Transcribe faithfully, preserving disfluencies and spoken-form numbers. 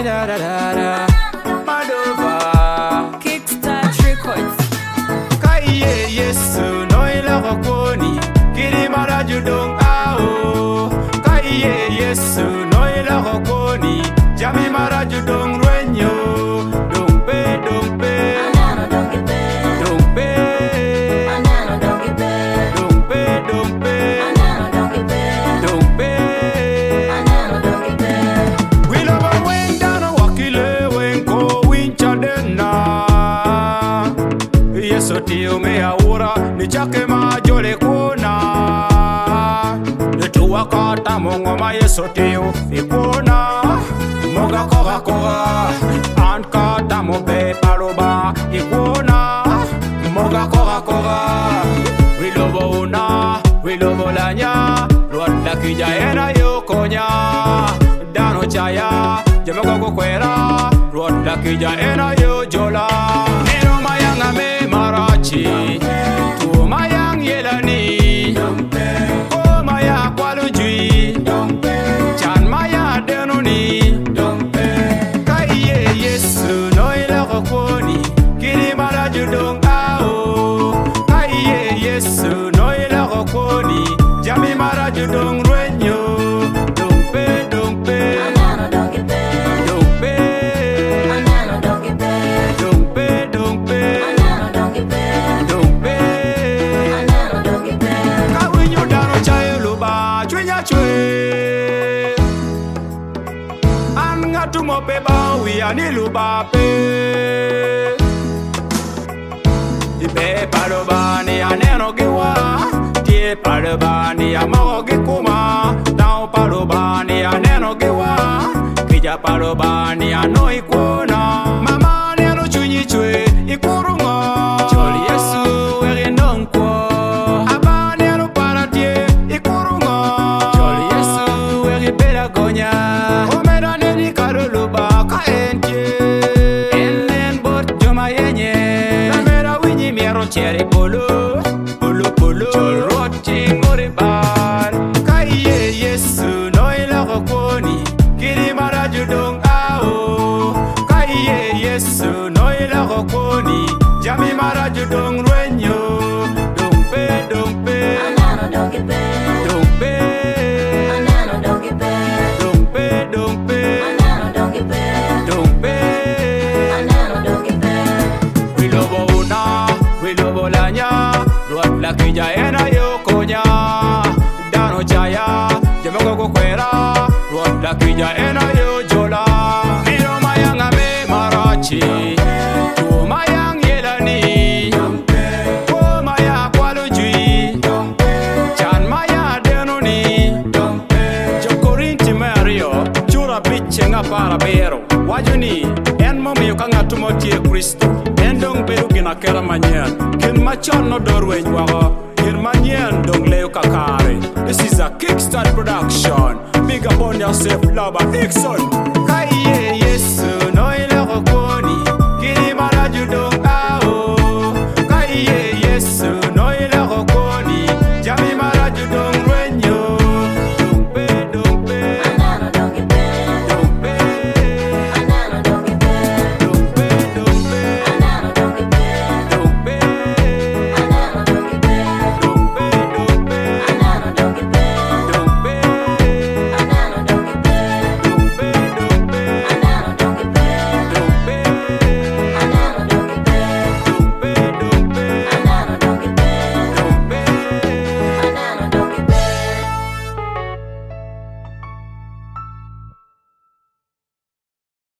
da da da da. Madova. Kickstart Records. Kaiye Yesu noila kokoni. Kiri maraju dong ao. Kaiye Yesu noila kokoni. Jami maraju dong renyo. Dong pe dong pe. Anano don't get bad. Dong pe. Anano don't get bad. Dong pe dong pe. Anano don't get bad. Dong pe. Anano don't get bad. We love a wing down a wakile wing ko wincha denna. Yeso tio me aura ni chake ma jole kuna. Le tuwa kata mongo ma yeso tio ikuna. Moga koga koga an kata mo be paloba ikuna. Moga koga koga we love una we love lanya. Rwanda kija ena yokonya. Dano chaya Jamaica go kwera Rwanda kija ena yo jola. Nero mayang ame marachi Tu mayang yelani Ko maya kwalujui Chan maya denuni Kaiye Yesu noila kokoni Kiri maraju dong ao. Kaiye Yesu noila kokoni Jami maraju dong renyo. Dong pe dong pe Anano don't get bad. dong pe Anano don't get bad. dong pe dong pe Anano don't get bad. dong pe. Anano don't get bad. Kawinyo dano chayo luba chwinya chwe. An ngatumo pe bawi ani luba pe. Ibe palobani aneno giwa. Tie palobani amago gikuma. Tao palobani aneno giwa. Kija palobani ano ikuna. Mama neno chunyi chwe ikurungo. Choli Yesu eri ndonkwo. Aba neno paratie ikurungo. Choli Yesu eri belagonya. Omeda neni kaluluba ka entie. Enen bot joma yenye. Namera winyi miero cheri polo. Polo polo. Chol roti ngore bar. Kaiye Yesu noila kokoni. Kiri maraju dong ao. Kaiye Yesu noila kokoni. Jami maraju dong renyo. Dong pe dong pe. Anano don't get bad. Dong pe. Anano don't get bad. Dong pe dong pe. Anano don't get bad. Dong pe. Anano don't get bad. We love una, we love lanya. Ruat la kija ena yokonya. Dano chaya, Jamaica go kwera. Ruat la kija ena yo jola. Miro mayang ame marachi. Tu mayang yelani. Ko maya kwalujui. Chan maya denuni. Jokorinti Mario, chura biche nga para bero. Wajuni, en momi yukanga tumotie Kristo. Endong beru gina kera manyen. Kin machon no dorwe nywago. Kin manyen dong leo kakare. This is a Kickstart production. Big up on yourself, Laba Nixon.